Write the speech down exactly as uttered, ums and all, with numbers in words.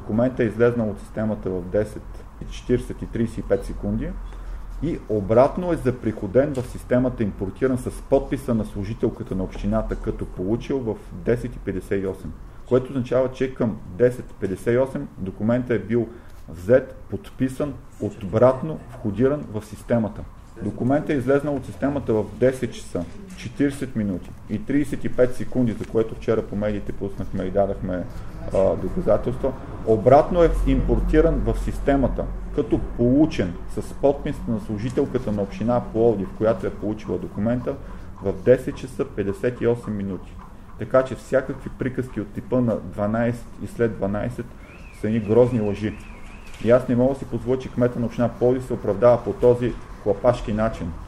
документът е излезнал от системата в десет четирийсет и трийсет и пет секунди и обратно е заприходен в системата, импортиран с подписа на служителката на общината като получил в десет петдесет и осем, което означава, че към десет петдесет и осем документът е бил взет, подписан, обратно входиран в системата. Документът е излезнал от системата в десет часа, четирийсет минути и трийсет и пет секунди, за което вчера по медиите пуснахме и дадахме а, доказателства. Обратно е импортиран в системата, като получен с подпис на служителката на община Пловдив, която е получила документа в десет часа петдесет и осем минути. Така че всякакви приказки от типа на дванайсет и след дванайсет са едни грозни лъжи. И аз не мога да си позволя, че кмета на община Пловдив се оправдава по този клапашки начин.